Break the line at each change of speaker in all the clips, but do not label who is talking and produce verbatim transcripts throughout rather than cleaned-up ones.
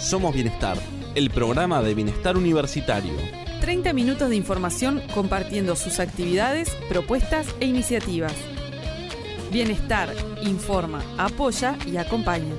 Somos Bienestar, el programa de bienestar universitario.
treinta minutos de información compartiendo sus actividades, propuestas e iniciativas. Bienestar, informa, apoya y acompaña.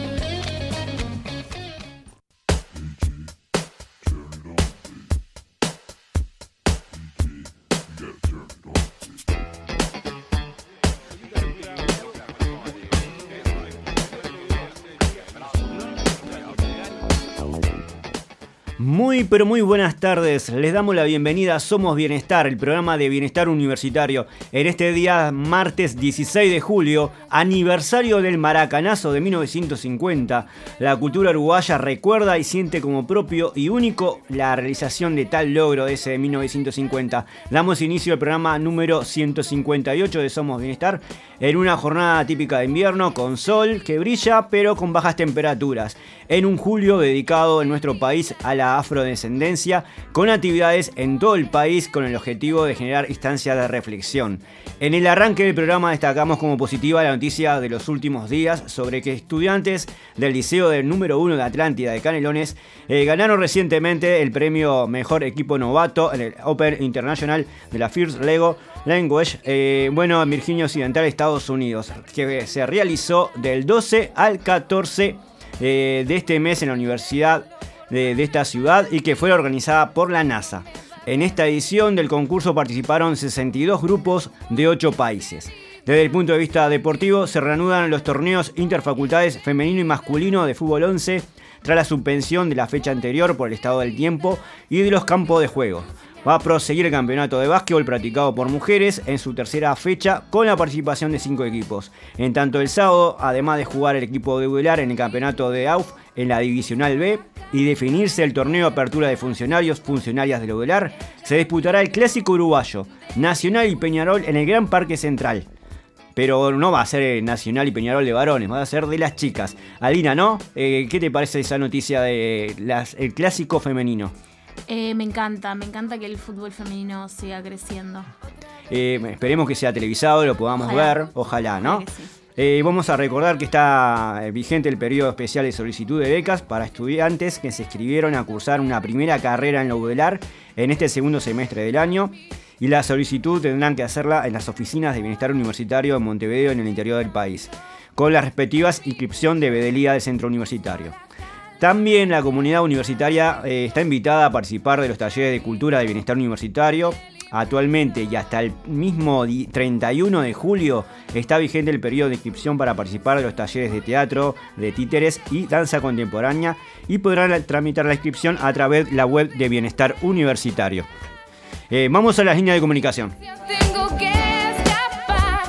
Muy pero muy buenas tardes, les damos la bienvenida a Somos Bienestar, el programa de bienestar universitario. En este día, martes dieciséis de julio, aniversario del Maracanazo de mil novecientos cincuenta, la cultura uruguaya recuerda y siente como propio y único la realización de tal logro de ese de mil novecientos cincuenta. Damos inicio al programa número ciento cincuenta y ocho de Somos Bienestar, en una jornada típica de invierno, con sol que brilla pero con bajas temperaturas, en un julio dedicado en nuestro país a la afrodescendencia, con actividades en todo el país con el objetivo de generar instancias de reflexión. En el arranque del programa destacamos como positiva la noticia de los últimos días sobre que estudiantes del liceo del número uno de Atlántida de Canelones eh, ganaron recientemente el premio Mejor Equipo Novato en el Open International de la First Lego Language, eh, bueno, en Virginia Occidental, Estados Unidos, que se realizó del doce al catorce eh, de este mes en la Universidad de, de esta ciudad y que fue organizada por la NASA. En esta edición del concurso participaron sesenta y dos grupos de ocho países. Desde el punto de vista deportivo, se reanudan los torneos interfacultades femenino y masculino de fútbol once tras la suspensión de la fecha anterior por el estado del tiempo y de los campos de juego. Va a proseguir el campeonato de básquetbol practicado por mujeres en su tercera fecha con la participación de cinco equipos. En tanto, el sábado, además de jugar el equipo de Udelar en el campeonato de A U F en la Divisional B y definirse el torneo de apertura de funcionarios funcionarias de Udelar, se disputará el Clásico Uruguayo, Nacional y Peñarol en el Gran Parque Central. Pero no va a ser el Nacional y Peñarol de varones, va a ser de las chicas. Alina, ¿no? Eh, ¿Qué te parece esa noticia de las, el Clásico femenino?
Eh, me encanta, me encanta que el fútbol femenino siga creciendo.
Eh, esperemos que sea televisado, lo podamos ojalá. ver, ojalá, ¿no? Ojalá sí. eh, vamos a recordar que está vigente el periodo especial de solicitud de becas para estudiantes que se inscribieron a cursar una primera carrera en la Udelar en este segundo semestre del año. Y la solicitud tendrán que hacerla en las oficinas de bienestar universitario en Montevideo, en el interior del país, con las respectivas inscripción de vedelía del centro universitario. También la comunidad universitaria eh, está invitada a participar de los talleres de cultura de bienestar universitario. Actualmente y hasta el mismo treinta y uno de julio está vigente el periodo de inscripción para participar de los talleres de teatro, de títeres y danza contemporánea, y podrán tramitar la inscripción a través de la web de Bienestar Universitario. Eh, vamos a las líneas de comunicación.
Tengo que escapar,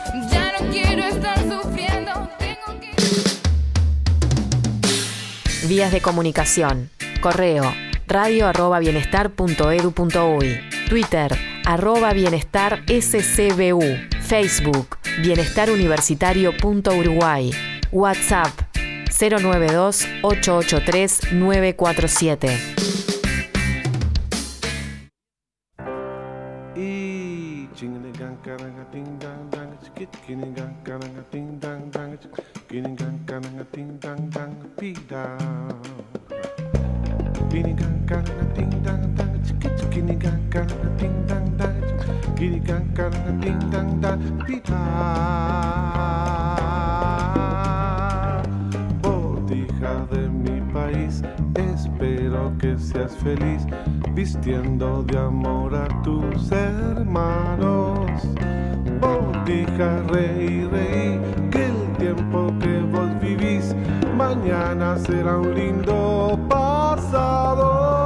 ya no quiero estar sufriendo, tengo que...
Vías de comunicación. Correo radio arroba bienestar punto edu punto uy. Twitter arroba bienestar scbu. Facebook bienestar universitario punto uruguay. WhatsApp cero nueve dos ocho ocho tres nueve cuatro siete.
Botija de mi país, espero que seas feliz, vistiendo de amor a tus hermanos. Botija, reí, reí, que el tiempo que vos vivís mañana será un lindo pasado.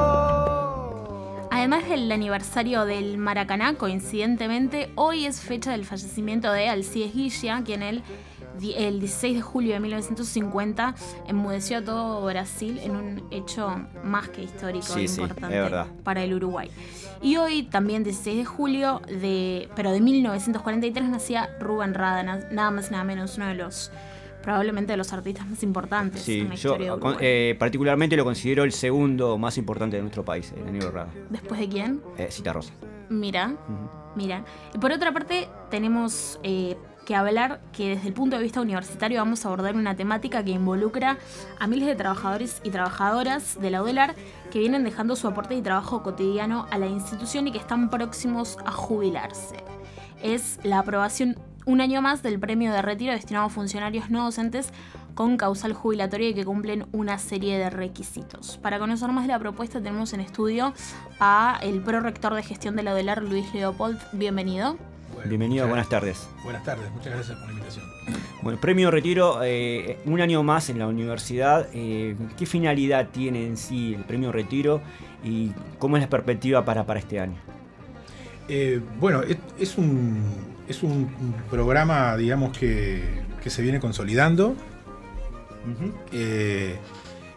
Además del aniversario del Maracaná, coincidentemente, hoy es fecha del fallecimiento de Alcides Guilla, quien el, el dieciséis de julio de mil novecientos cincuenta enmudeció a todo Brasil en un hecho más que histórico
sí,
e importante
sí, es verdad.
para el Uruguay. Y hoy, también dieciséis de julio, de, pero de mil novecientos cuarenta y tres, nacía Rubén Rada, nada más y nada menos, uno de los... probablemente de los artistas más importantes
sí,
en la
yo,
historia de Uruguay.
Eh, particularmente lo considero el segundo más importante de nuestro país, el Negro Rada.
¿Después de quién?
Eh, Citarrosa.
Mira, uh-huh. mira. Y por otra parte, tenemos eh, que hablar que desde el punto de vista universitario vamos a abordar una temática que involucra a miles de trabajadores y trabajadoras de la UDELAR que vienen dejando su aporte y trabajo cotidiano a la institución y que están próximos a jubilarse. Es la aprobación un año más del premio de retiro destinado a funcionarios no docentes con causal jubilatoria y que cumplen una serie de requisitos. Para conocer más de la propuesta tenemos en estudio a el prorector de gestión de la UDELAR, Luis Leopold. Bienvenido.
Bueno, Bienvenido, buenas tardes.
Buenas tardes, muchas gracias por la invitación.
Bueno, premio retiro, eh, un año más en la universidad. Eh, ¿Qué finalidad tiene en sí el premio retiro y cómo es la perspectiva para, para este año?
Eh, bueno, es, es, un, es un programa, digamos, que, que se viene consolidando. Uh-huh. eh, eh,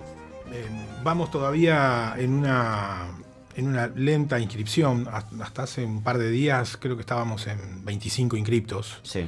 vamos todavía en una, en una lenta inscripción. Hasta hace un par de días creo que estábamos en veinticinco inscriptos.
Sí.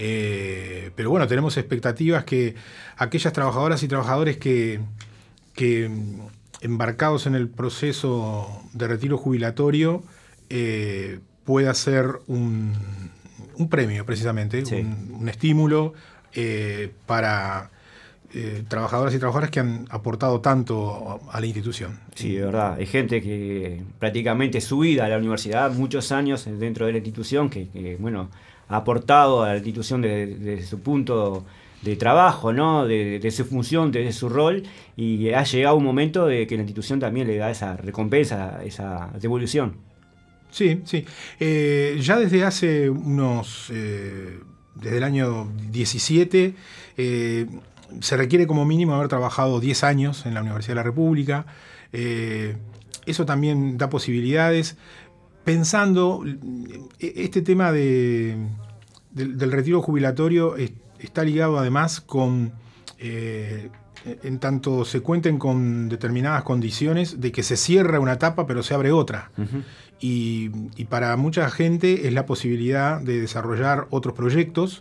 Eh, pero bueno, tenemos expectativas que aquellas trabajadoras y trabajadores que, que embarcados en el proceso de retiro jubilatorio eh, pueda ser un, un premio precisamente, sí. un, un estímulo eh, para eh, trabajadoras y trabajadores que han aportado tanto a la institución.
Sí, de verdad, hay gente que prácticamente su vida a la universidad, muchos años dentro de la institución, que, que bueno, ha aportado a la institución desde, desde su punto de trabajo, ¿no? de, de su función, de su rol, y ha llegado un momento de que la institución también le da esa recompensa, esa devolución.
Sí, sí. Eh, ya desde hace unos, eh, desde el año diecisiete, eh, se requiere como mínimo haber trabajado diez años en la Universidad de la República. Eh, eso también da posibilidades. Pensando, este tema de, de, del retiro jubilatorio es, está ligado además con, eh, en tanto se cuenten con determinadas condiciones de que se cierra una etapa pero se abre otra. Uh-huh. Y, y para mucha gente es la posibilidad de desarrollar otros proyectos,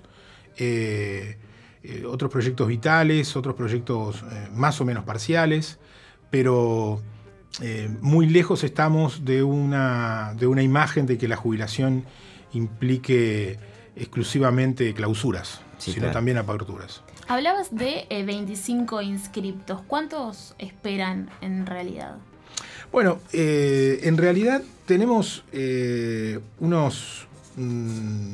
eh, eh, otros proyectos vitales, otros proyectos eh, más o menos parciales, pero eh, muy lejos estamos de una, de una imagen de que la jubilación implique exclusivamente clausuras, sí, sino claro. también aperturas.
Hablabas de eh, veinticinco inscriptos. ¿Cuántos esperan en realidad?
Bueno, eh, en realidad tenemos eh, unos mm,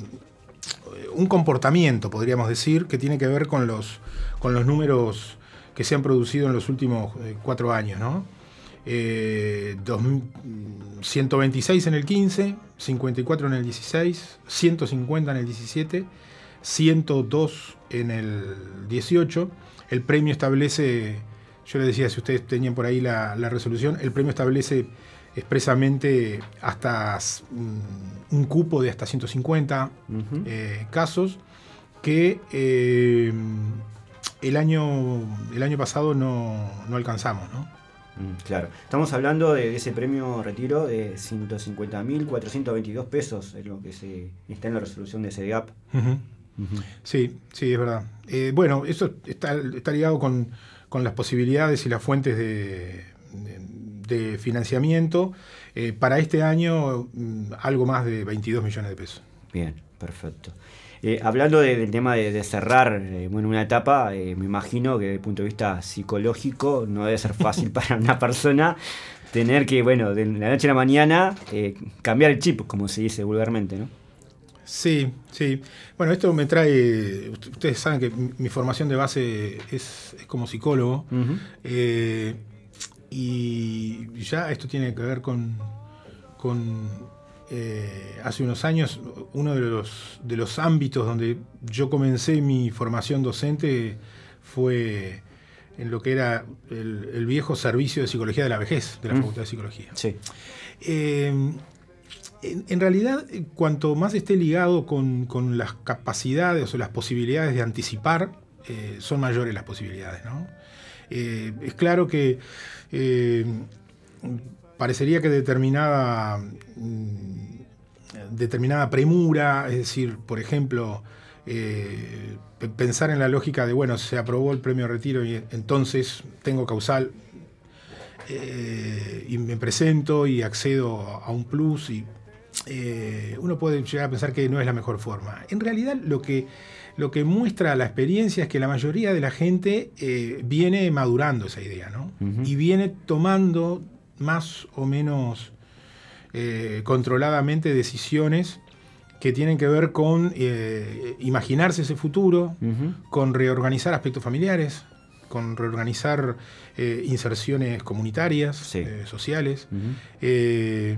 un comportamiento, podríamos decir, que tiene que ver con los, con los números que se han producido en los últimos eh, cuatro años, ¿no? Eh, dos, ciento veintiséis en el quince, cincuenta y cuatro en el dieciséis, ciento cincuenta en el diecisiete, ciento dos en el dieciocho. El premio establece, yo les decía, si ustedes tenían por ahí la, la resolución, el premio establece expresamente hasta um, un cupo de hasta ciento cincuenta uh-huh. eh, casos que eh, el año, el año pasado no, no alcanzamos, ¿no?
Mm, claro. Estamos hablando de ese premio retiro de ciento cincuenta mil cuatrocientos veintidós pesos, es lo que se está en la resolución de SEDEAP.
Uh-huh. Uh-huh. Sí, sí, es verdad. Eh, bueno, eso está, está ligado con, con las posibilidades y las fuentes de, de, de financiamiento. Eh, para este año, algo más de veintidós millones de pesos.
Bien, perfecto. Eh, hablando de, del tema de, de cerrar eh, bueno, una etapa, eh, me imagino que desde el punto de vista psicológico no debe ser fácil para una persona tener que, bueno, de la noche a la mañana eh, cambiar el chip, como se dice vulgarmente, ¿no?
Sí, sí. Bueno, esto me trae... Ustedes saben que mi formación de base es, es como psicólogo. Uh-huh. Eh, y ya esto tiene que ver con... con Eh, hace unos años, uno de los, de los ámbitos donde yo comencé mi formación docente fue en lo que era el, el viejo servicio de psicología de la vejez de la mm. Facultad de Psicología.
Sí.
Eh, en, en realidad, cuanto más esté ligado con, con las capacidades o las posibilidades de anticipar, eh, son mayores las posibilidades, ¿no? Eh, es claro que eh, parecería que determinada, determinada premura, es decir, por ejemplo, eh, pensar en la lógica de, bueno, se aprobó el premio retiro y entonces tengo causal eh, y me presento y accedo a un plus y eh, uno puede llegar a pensar que no es la mejor forma. En realidad lo que, lo que muestra la experiencia es que la mayoría de la gente eh, viene madurando esa idea, ¿no? Uh-huh. Y viene tomando más o menos eh, controladamente decisiones que tienen que ver con eh, imaginarse ese futuro, uh-huh. con reorganizar aspectos familiares, con reorganizar eh, inserciones comunitarias, sí. eh, sociales. Uh-huh. Eh,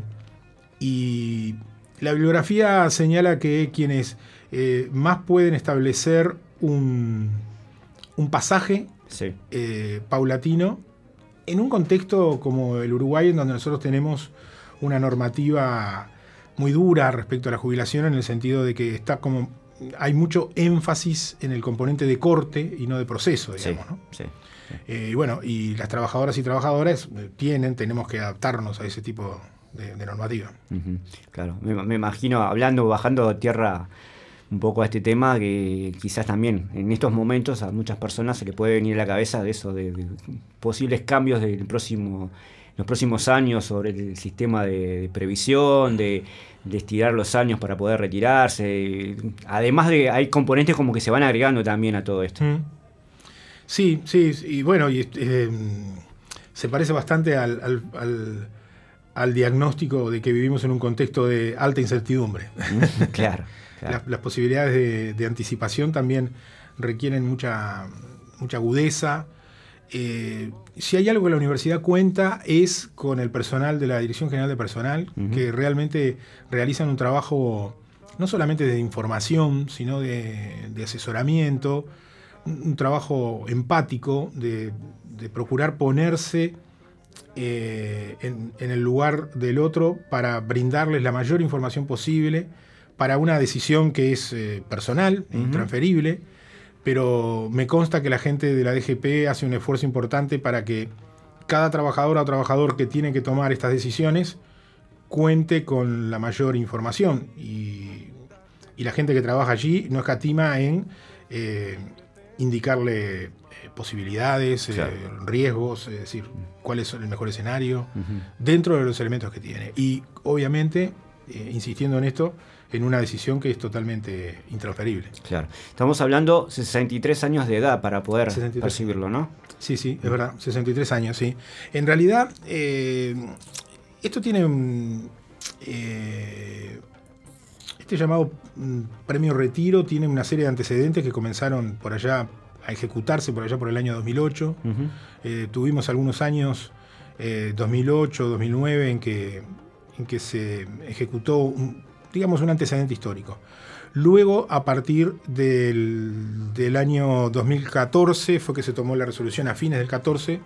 y la bibliografía señala que quienes eh, más pueden establecer un, un pasaje sí. eh, paulatino en un contexto como el Uruguay, en donde nosotros tenemos una normativa muy dura respecto a la jubilación, en el sentido de que está como hay mucho énfasis en el componente de corte y no de proceso, digamos, sí, ¿no? Sí, sí. Eh, y bueno, y las trabajadoras y trabajadores tienen, tenemos que adaptarnos a ese tipo de, de normativa. Uh-huh.
Claro, me, me imagino, hablando, bajando a tierra un poco a este tema, que quizás también en estos momentos a muchas personas se le puede venir a la cabeza de eso, de, de posibles cambios del próximo, los próximos años sobre el sistema de, de previsión, de, de estirar los años para poder retirarse. Además de, hay componentes como que se van agregando también a todo esto. Mm.
Sí, sí, y bueno, y, eh, se parece bastante al, al, al, al diagnóstico de que vivimos en un contexto de alta incertidumbre.
Mm, claro. Claro.
Las, las posibilidades de, de anticipación también requieren mucha, mucha agudeza. Eh, si hay algo que la universidad cuenta es con el personal de la Dirección General de Personal, uh-huh. que realmente realizan un trabajo no solamente de información, sino de, de asesoramiento, un, un trabajo empático de, de procurar ponerse eh, en, en el lugar del otro para brindarles la mayor información posible para una decisión que es eh, personal, uh-huh. intransferible, pero me consta que la gente de la D G P hace un esfuerzo importante para que cada trabajadora o trabajador que tiene que tomar estas decisiones cuente con la mayor información. Y, y la gente que trabaja allí no escatima en eh, indicarle eh, posibilidades, claro. eh, riesgos, es decir, cuál es el mejor escenario, uh-huh. dentro de los elementos que tiene. Y obviamente, eh, insistiendo en esto, en una decisión que es totalmente intransferible.
Claro. Estamos hablando sesenta y tres años de edad para poder sesenta y tres percibirlo, ¿no?
Sí, sí, es verdad, sesenta y tres años, sí. En realidad, eh, esto tiene un... Eh, este llamado premio retiro tiene una serie de antecedentes que comenzaron por allá a ejecutarse, por allá por el año dos mil ocho. Uh-huh. Eh, tuvimos algunos años, eh, dos mil ocho, dos mil nueve, en que, en que se ejecutó un... digamos, un antecedente histórico. Luego, a partir del, del año dos mil catorce, fue que se tomó la resolución a fines del catorce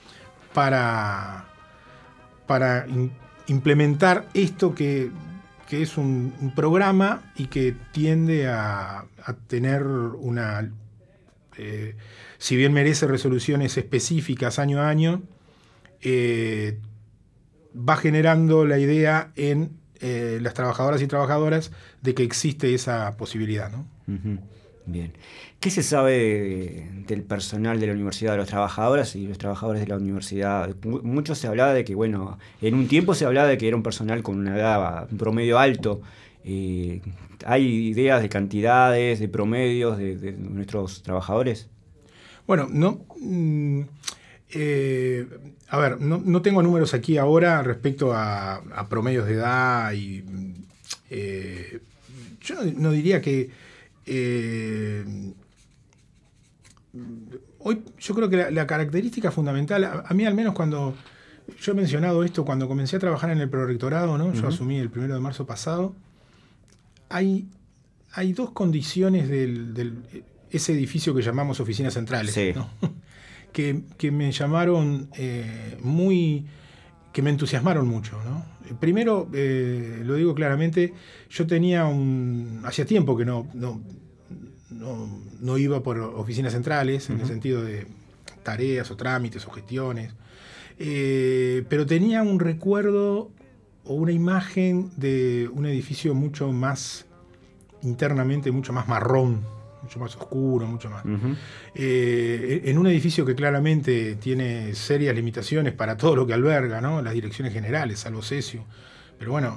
para, para in, implementar esto que, que es un, un programa y que tiende a, a tener una... Eh, si bien merece resoluciones específicas año a año, eh, va generando la idea en Eh, las trabajadoras y trabajadoras de que existe esa posibilidad, ¿no?
Uh-huh. Bien. ¿Qué se sabe de, del personal de la universidad, de los trabajadoras y los trabajadores de la universidad? Mucho se hablaba de que, bueno, en un tiempo se hablaba de que era un personal con una edad, un promedio alto. Eh, ¿Hay ideas de cantidades, de promedios de, de nuestros trabajadores?
Bueno, no... Mmm, eh, a ver, no, no tengo números aquí ahora respecto a, a promedios de edad y eh, yo no, no diría que eh, hoy yo creo que la, la característica fundamental, a, a mí al menos cuando yo he mencionado esto, cuando comencé a trabajar en el prorectorado, ¿no? Uh-huh. Yo asumí el primero de marzo pasado, hay, hay dos condiciones del, del ese edificio que llamamos oficinas centrales, sí. ¿no? Que, que me llamaron eh, muy, que me entusiasmaron mucho, ¿no? Primero, eh, lo digo claramente, yo tenía un, hacía tiempo que no, no, no, no iba por oficinas centrales, uh-huh. en el sentido de tareas o trámites o gestiones, eh, pero tenía un recuerdo o una imagen de un edificio mucho más, internamente mucho más marrón, mucho más oscuro, mucho más. Uh-huh. Eh, en un edificio que claramente tiene serias limitaciones para todo lo que alberga, ¿no? Las direcciones generales, salvo Cesio. Pero bueno,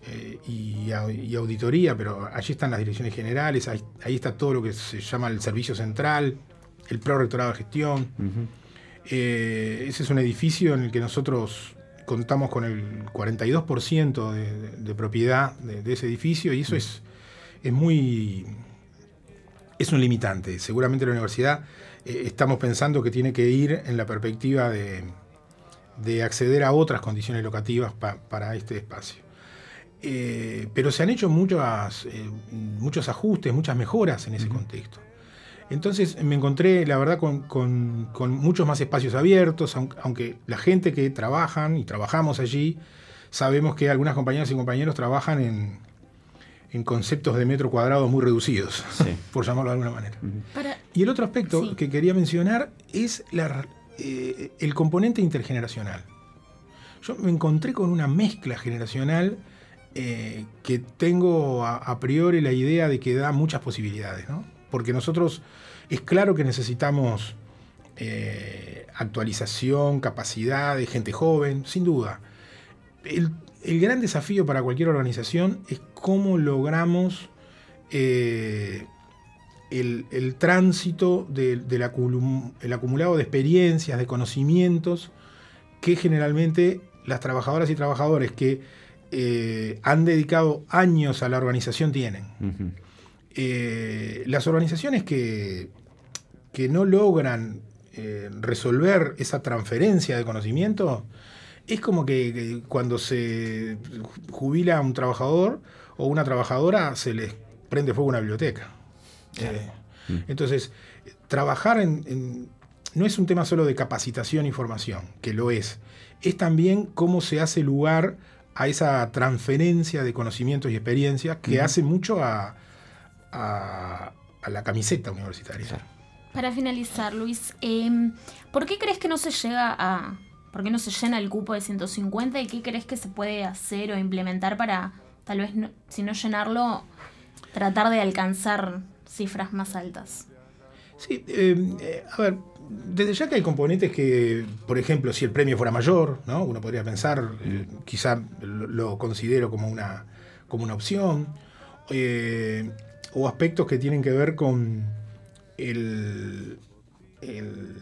eh, y, y auditoría, pero allí están las direcciones generales, ahí, ahí está todo lo que se llama el servicio central, el prorectorado de gestión. Uh-huh. Eh, ese es un edificio en el que nosotros contamos con el cuarenta y dos por ciento de, de, de propiedad de, de ese edificio, y eso uh-huh. es, es muy... es un limitante. Seguramente la universidad eh, estamos pensando que tiene que ir en la perspectiva de, de acceder a otras condiciones locativas pa, para este espacio. Eh, pero se han hecho muchas, eh, muchos ajustes, muchas mejoras en ese uh-huh. contexto. Entonces me encontré, la verdad, con, con, con muchos más espacios abiertos, aunque, aunque la gente que trabajan y trabajamos allí, sabemos que algunas compañeras y compañeros trabajan en, en conceptos de metro cuadrado muy reducidos, sí. por llamarlo de alguna manera. Uh-huh. Para... Y el otro aspecto sí. que quería mencionar es la, eh, el componente intergeneracional. Yo me encontré con una mezcla generacional eh, que tengo a, a priori la idea de que da muchas posibilidades, ¿no? Porque nosotros, es claro que necesitamos eh, actualización, capacidad de gente joven, sin duda. El, el gran desafío para cualquier organización es cómo logramos eh, el, el tránsito de, del acum, el acumulado de experiencias, de conocimientos, que generalmente las trabajadoras y trabajadores que eh, han dedicado años a la organización tienen. Uh-huh. Eh, las organizaciones que, que no logran eh, resolver esa transferencia de conocimiento, es como que, que cuando se jubila un trabajador o una trabajadora, se les prende fuego una biblioteca. Claro. Eh, mm. Entonces, trabajar en, en, no es un tema solo de capacitación y formación, que lo es, es también cómo se hace lugar a esa transferencia de conocimientos y experiencias que mm. hace mucho a A, a la camiseta universitaria.
Para finalizar, Luis, eh, ¿por qué crees que no se llega a... ¿Por qué no se llena el cupo de ciento cincuenta y qué crees que se puede hacer o implementar para, tal vez, no, si no llenarlo, tratar de alcanzar cifras más altas?
Sí, eh, eh, a ver, desde ya que hay componentes que, por ejemplo, si el premio fuera mayor, ¿no? Uno podría pensar, eh, quizá lo, lo considero como una, como una opción, eh, o aspectos que tienen que ver con el, el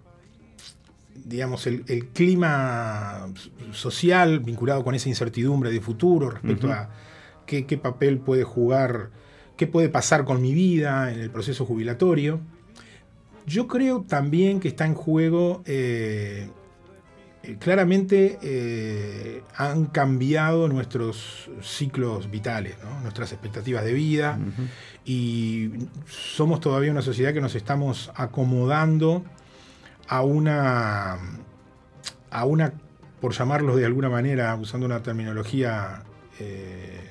digamos, el, el clima social vinculado con esa incertidumbre de futuro respecto uh-huh. a qué, qué papel puede jugar, qué puede pasar con mi vida en el proceso jubilatorio. Yo creo también que está en juego, eh, eh, claramente eh, han cambiado nuestros ciclos vitales, ¿no? Nuestras expectativas de vida, uh-huh. y somos todavía una sociedad que nos estamos acomodando a una, a una, por llamarlo de alguna manera, usando una terminología eh,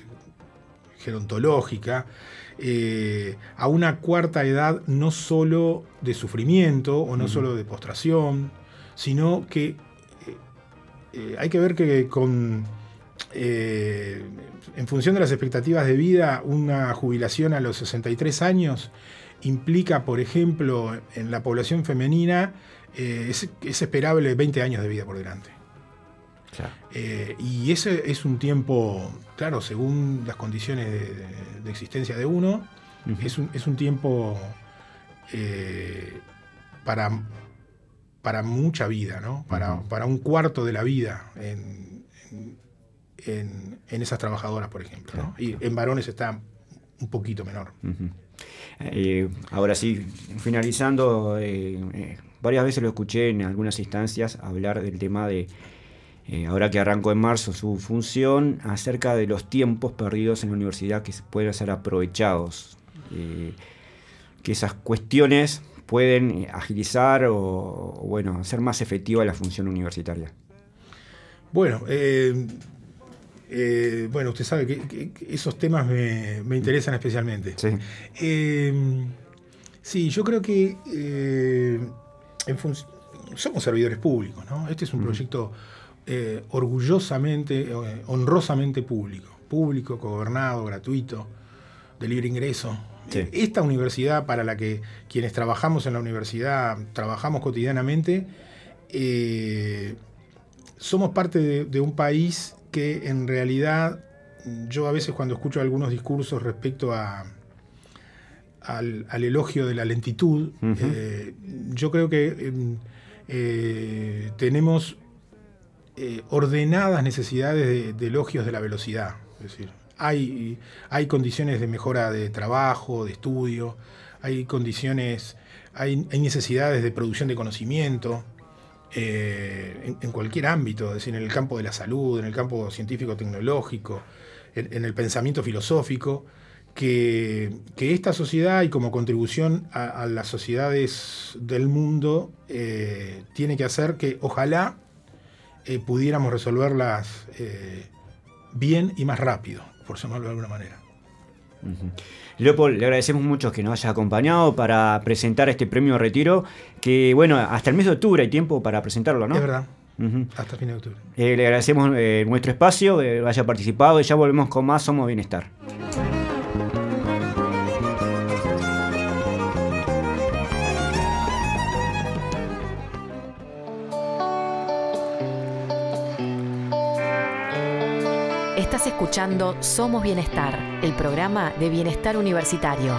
gerontológica, eh, a una cuarta edad no solo de sufrimiento o no uh-huh. solo de postración, sino que eh, eh, hay que ver que con eh, en función de las expectativas de vida, una jubilación a los sesenta y tres años implica, por ejemplo, en la población femenina, eh, es, es esperable veinte años de vida por delante. Claro. Eh, y ese es un tiempo, claro, según las condiciones de, de, de existencia de uno, uh-huh. es, un, es un tiempo eh, para, para mucha vida, ¿no? Para, uh-huh. para un cuarto de la vida en, en, en, en esas trabajadoras, por ejemplo, ¿no? Y en varones está un poquito menor.
Uh-huh. Eh, ahora sí, finalizando, eh, eh, varias veces lo escuché en algunas instancias hablar del tema de, eh, ahora que arrancó en marzo su función, acerca de los tiempos perdidos en la universidad que pueden ser aprovechados, eh, que esas cuestiones pueden agilizar o, o bueno, hacer más efectiva la función universitaria.
Bueno, eh... Eh, bueno, usted sabe que, que, que esos temas me, me interesan especialmente. Sí, eh, sí yo creo que eh, en fun- somos servidores públicos, ¿no? Este es un uh-huh. proyecto eh, orgullosamente, eh, honrosamente público. Público, gobernado, gratuito, de libre ingreso. Sí. Esta universidad, para la que quienes trabajamos en la universidad trabajamos cotidianamente, eh, somos parte de, de un país que en realidad yo a veces cuando escucho algunos discursos respecto a, al, al elogio de la lentitud, uh-huh. eh, yo creo que eh, eh, tenemos eh, ordenadas necesidades de, de elogios de la velocidad. Es decir, hay, hay condiciones de mejora de trabajo, de estudio, hay condiciones, hay, hay necesidades de producción de conocimiento. Eh, en, en cualquier ámbito, es decir, en el campo de la salud, en el campo científico-tecnológico, en, en el pensamiento filosófico, que, que esta sociedad y como contribución a, a las sociedades del mundo eh, tiene que hacer que ojalá eh, pudiéramos resolverlas eh, bien y más rápido, por llamarlo de alguna manera.
Uh-huh. Leopold, le agradecemos mucho que nos haya acompañado para presentar este premio Retiro, que bueno, hasta el mes de octubre hay tiempo para presentarlo, ¿no?
Es verdad,
uh-huh.
hasta fin de octubre.
Eh, le agradecemos eh, nuestro espacio, que eh, haya participado y ya volvemos con más Somos Bienestar.
Estás escuchando Somos Bienestar, el programa de bienestar universitario.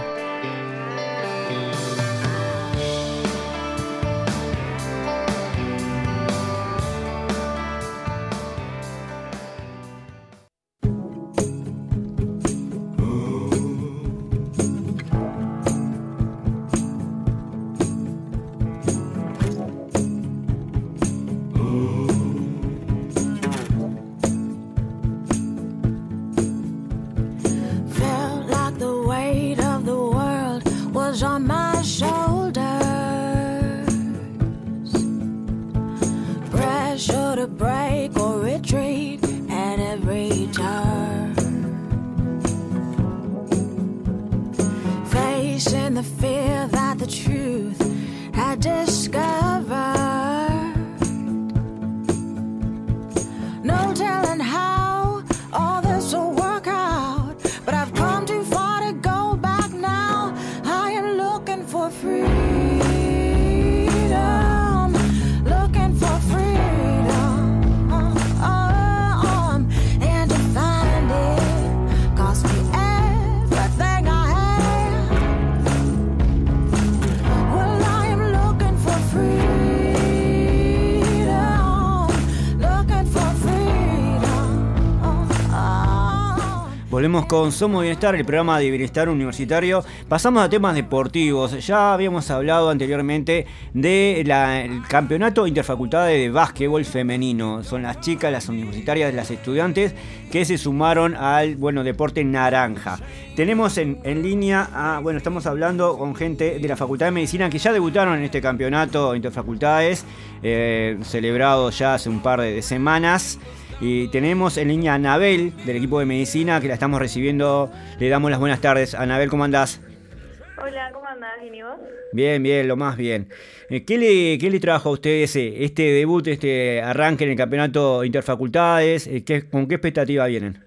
Volvemos con Somos Bienestar, el programa de bienestar universitario. Pasamos a temas deportivos. Ya habíamos hablado anteriormente del campeonato interfacultades de básquetbol femenino. Son las chicas, las universitarias, las estudiantes que se sumaron al bueno deporte naranja. Tenemos en, en línea, a, bueno, estamos hablando con gente de la Facultad de Medicina que ya debutaron en este campeonato interfacultades, eh, celebrado ya hace un par de, de semanas. Y tenemos en línea a Anabel, del equipo de medicina, que la estamos recibiendo. Le damos las buenas tardes. Anabel, ¿cómo andás?
Hola, ¿cómo andás? ¿Bien y vos?
Bien, bien, lo más bien. ¿Qué le, qué le trajo a ustedes este debut, este arranque en el campeonato interfacultades? ¿Qué, ¿Con qué expectativa vienen?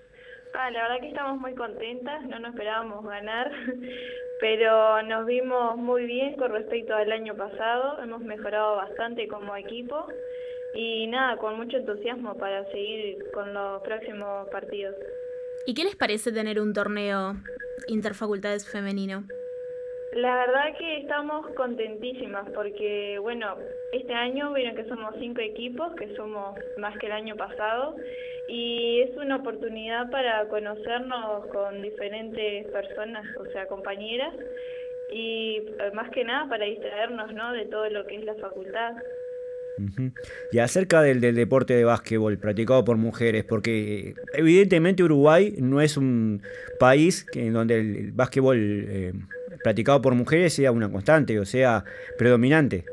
Ah, la verdad que estamos muy contentas, no nos esperábamos ganar, pero nos vimos muy bien con respecto al año pasado. Hemos mejorado bastante como equipo. Y nada, con mucho entusiasmo para seguir con los próximos partidos.
¿Y qué les parece tener un torneo interfacultades femenino?
La verdad que estamos contentísimas porque, bueno, este año vieron que somos cinco equipos, que somos más que el año pasado, y es una oportunidad para conocernos con diferentes personas, o sea, compañeras, y más que nada para distraernos, ¿no?, de todo lo que es la facultad.
Uh-huh. Y acerca del, del deporte de básquetbol practicado por mujeres, porque evidentemente Uruguay no es un país que, en donde el, el básquetbol eh, practicado por mujeres sea una constante, o sea, predominante.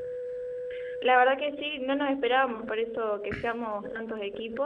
La verdad que sí, no nos esperábamos por eso que seamos tantos equipos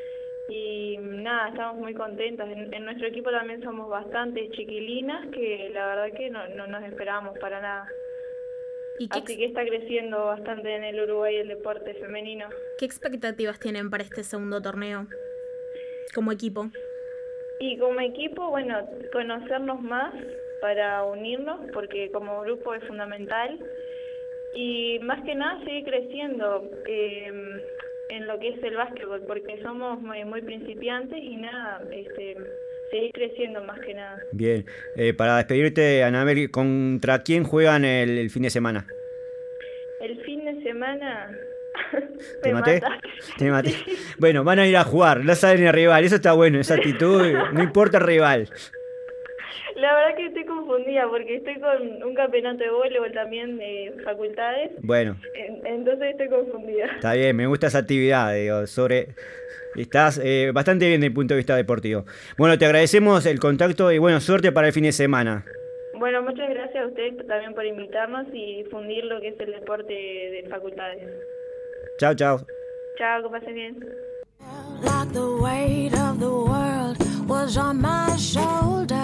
y nada, estamos muy contentas. En, en nuestro equipo también somos bastantes chiquilinas que la verdad que no, no nos esperábamos para nada.
¿Y qué
Así
ex-
que está creciendo bastante en el Uruguay el deporte femenino.
¿Qué expectativas tienen para este segundo torneo como equipo?
Y como equipo, bueno, conocernos más para unirnos, porque como grupo es fundamental. Y más que nada seguir creciendo. Eh, en lo que es el básquetbol, porque somos muy, muy principiantes y nada, este, seguir creciendo más que nada.
Bien, eh, para despedirte, Anabel, ¿contra quién juegan el, el fin de semana?
El fin de semana...
¿Te
me
maté?
mataste.
Te maté. Bueno, van a ir a jugar, no saben el rival, eso está bueno, esa actitud, no importa el rival.
La verdad que estoy confundida porque estoy con un campeonato de voleibol también de facultades.
Bueno.
Entonces estoy confundida.
Está bien, me gusta esa actividad, digo, sobre... Estás eh, bastante bien desde el punto de vista deportivo. Bueno, te agradecemos el contacto y bueno, suerte para el fin de semana.
Bueno, muchas gracias a ustedes también por invitarnos y difundir lo que es el deporte de facultades.
Chao, chao.
Chao, que pasen bien.
Like the weight of the world was on my shoulders.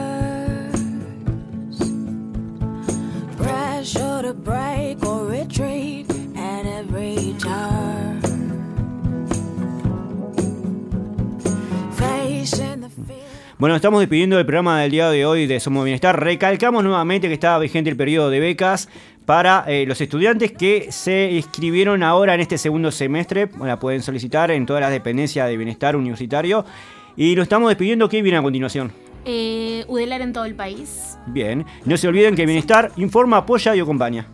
Pressure to break or retreat at every turn. Facing the fear.
Bueno, estamos despidiendo el programa del día de hoy de Somos Bienestar. Recalcamos nuevamente que estaba vigente el periodo de becas para eh, los estudiantes que se inscribieron ahora en este segundo semestre. La pueden solicitar en todas las dependencias de Bienestar Universitario. Y nos estamos despidiendo. ¿Qué viene a continuación?
Eh, Udelar en todo el país.
Bien. No se olviden que Bienestar informa, apoya y acompaña.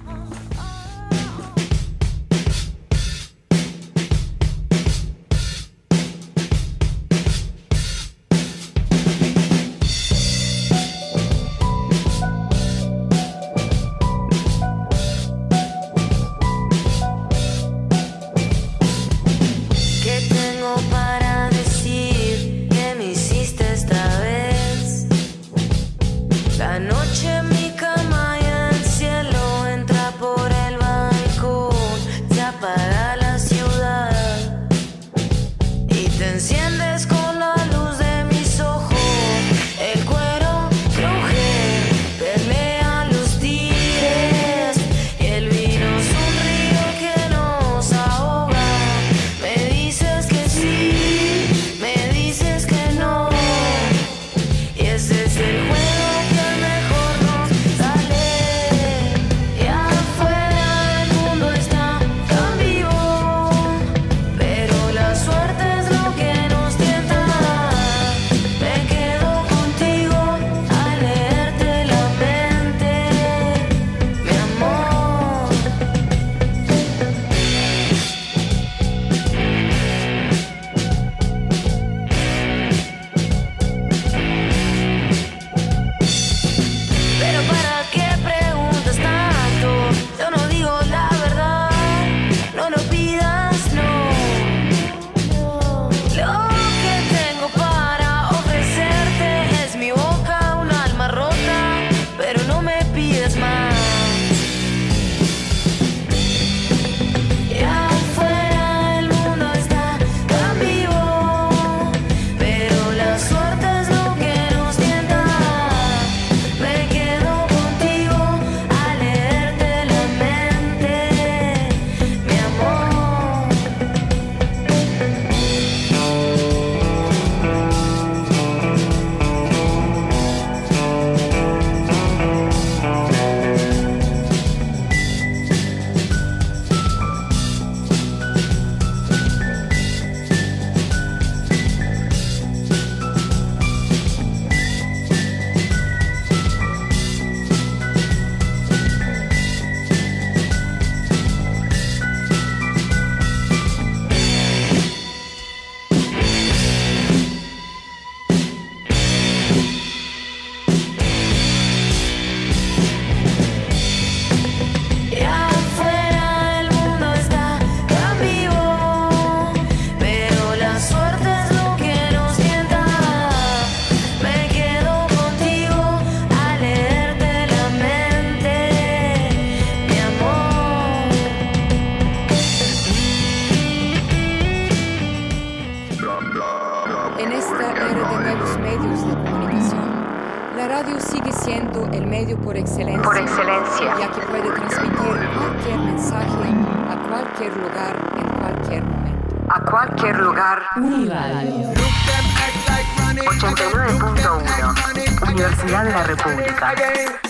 El medio por excelencia,
por excelencia,
ya que puede transmitir cualquier mensaje a cualquier lugar, en cualquier momento.
A cualquier lugar.
Uniradio
ochenta y nueve punto uno Universidad de la República.